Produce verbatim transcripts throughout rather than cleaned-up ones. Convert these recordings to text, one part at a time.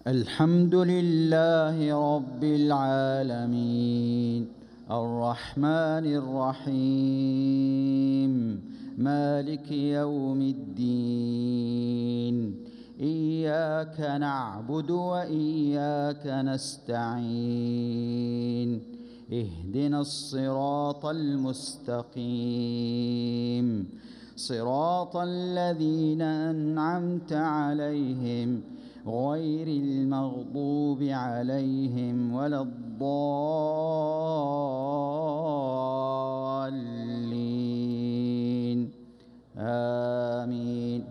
الحمد لله رب العالمين الرحمن الرحيم مالك يوم الدين إياك نعبد وإياك نستعين اهدنا الصراط المستقيم صراط الذين أنعمت عليهم غير المغضوب عليهم ولا الضالين آمين.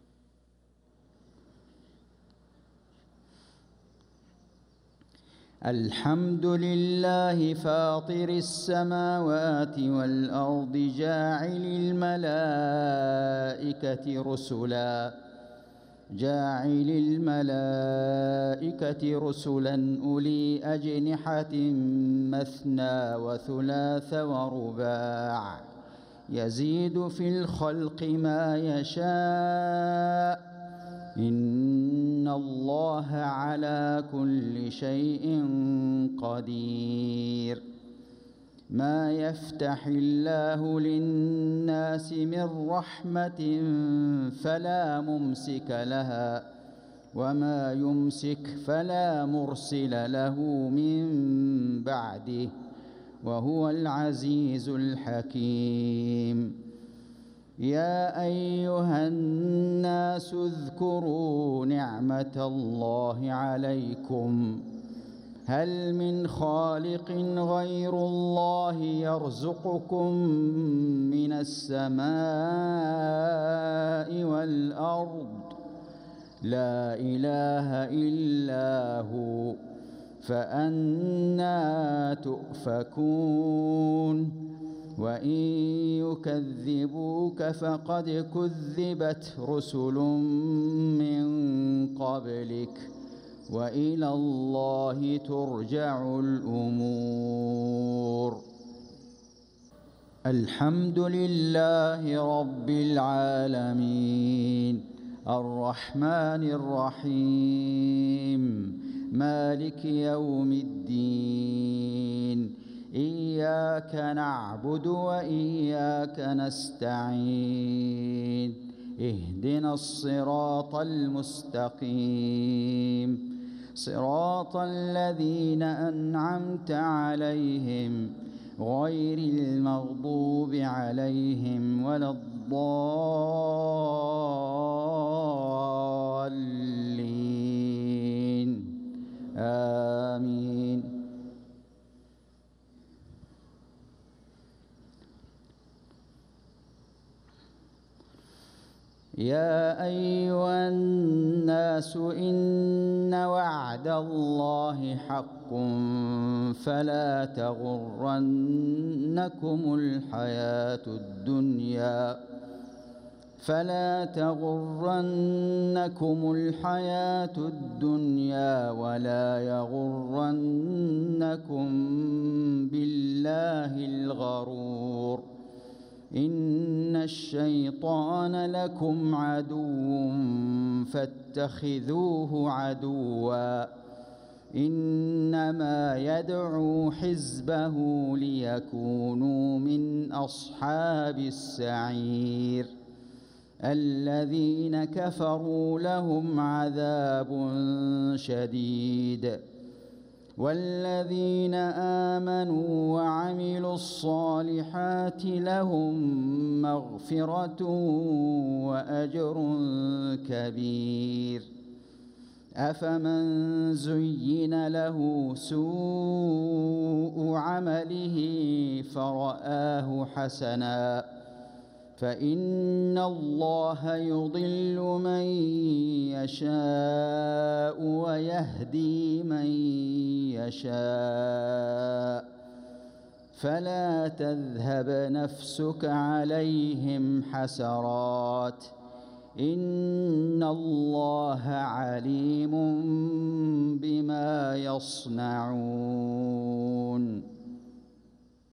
الحمد لله فاطر السماوات والأرض جاعل الملائكة رسلاً جاعل الملائكة رسلاً أولي أجنحة مثنى وثلاث ورباع يزيد في الخلق ما يشاء إن الله على كل شيء قدير. ما يفتح الله للناس من رحمة فلا ممسك لها وما يمسك فلا مرسل له من بعده وهو العزيز الحكيم. يا أيها الناس اذكروا نعمة الله عليكم هل من خالق غير الله يرزقكم من السماء والأرض لا إله إلا هو فأنى تؤفكون. وإن يكذبوك فقد كذبت رسل من قبلك وإلى الله ترجع الأمور. الحمد لله رب العالمين الرحمن الرحيم مالك يوم الدين إياك نعبد وإياك نستعين اهدنا الصراط المستقيم صراط الذين أنعمت عليهم غير المغضوب عليهم ولا الضالين آمين. يا أيها الناس إن وعد الله حق فلا تغرنكم الحياة الدنيا فلا تغرنكم الحياة الدنيا ولا يغرنكم بالله الغرور. إن الشيطان لكم عدو فاتخذوه عدوا إنما يدعو حزبه ليكونوا من أصحاب السعير. الذين كفروا لهم عذاب شديد والذين آمنوا وعملوا الصالحات لهم مغفرة وأجر كبير. أفمن زين له سوء عمله فرآه حسنا فإن الله يضل من يشاء ويهدي من يشاء فلا تذهب نفسك عليهم حسرات إن الله عليم بما يصنعون.